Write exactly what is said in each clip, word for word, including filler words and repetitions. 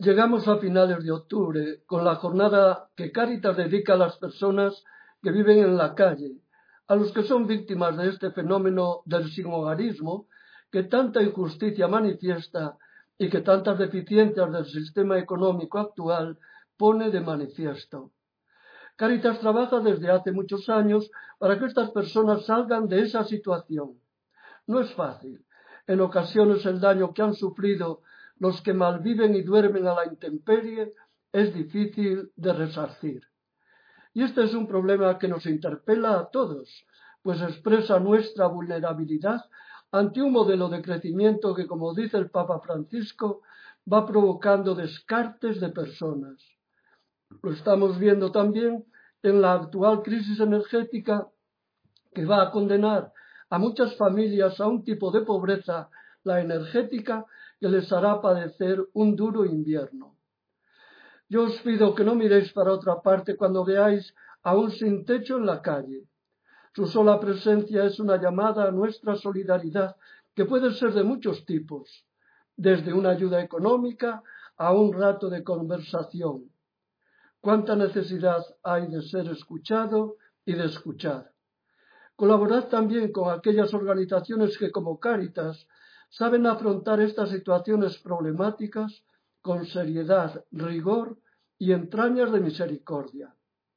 Llegamos a finales de octubre con la jornada que Cáritas dedica a las personas que viven en la calle, a los que son víctimas de este fenómeno del sinhogarismo que tanta injusticia manifiesta y que tantas deficiencias del sistema económico actual pone de manifiesto. Cáritas trabaja desde hace muchos años para que estas personas salgan de esa situación. No es fácil. En ocasiones el daño que han sufrido los que malviven y duermen a la intemperie es difícil de resarcir. Y este es un problema que nos interpela a todos, pues expresa nuestra vulnerabilidad ante un modelo de crecimiento que, como dice el Papa Francisco, va provocando descartes de personas. Lo estamos viendo también en la actual crisis energética que va a condenar a muchas familias a un tipo de pobreza, la energética, que les hará padecer un duro invierno. Yo os pido que no miréis para otra parte cuando veáis a un sin techo en la calle. Su sola presencia es una llamada a nuestra solidaridad, que puede ser de muchos tipos, desde una ayuda económica a un rato de conversación. Cuánta necesidad hay de ser escuchado y de escuchar. Colaborad también con aquellas organizaciones que, como Cáritas, saben afrontar estas situaciones problemáticas con seriedad, rigor y entrañas de misericordia.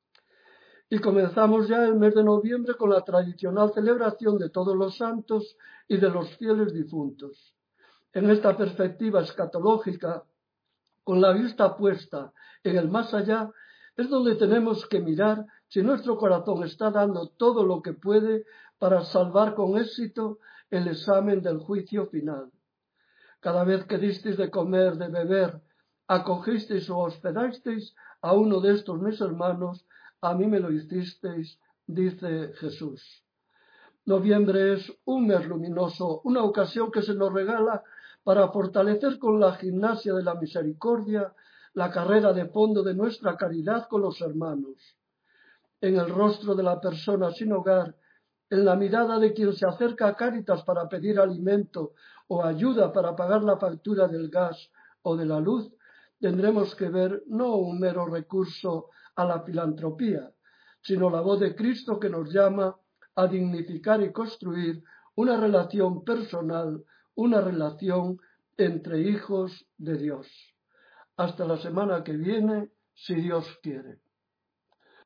Y comenzamos ya el mes de noviembre con la tradicional celebración de todos los santos y de los fieles difuntos. En esta perspectiva escatológica, con la vista puesta en el más allá, es donde tenemos que mirar si nuestro corazón está dando todo lo que puede para salvar con éxito el examen del juicio final. Cada vez que disteis de comer, de beber, acogisteis o hospedasteis a uno de estos mis hermanos, a mí me lo hicisteis, dice Jesús. Noviembre es un mes luminoso, una ocasión que se nos regala para fortalecer con la gimnasia de la misericordia la carrera de fondo de nuestra caridad con los hermanos. En el rostro de la persona sin hogar, en la mirada de quien se acerca a Cáritas para pedir alimento o ayuda para pagar la factura del gas o de la luz, tendremos que ver no un mero recurso a la filantropía, sino la voz de Cristo que nos llama a dignificar y construir una relación personal, una relación entre hijos de Dios. Hasta la semana que viene, si Dios quiere.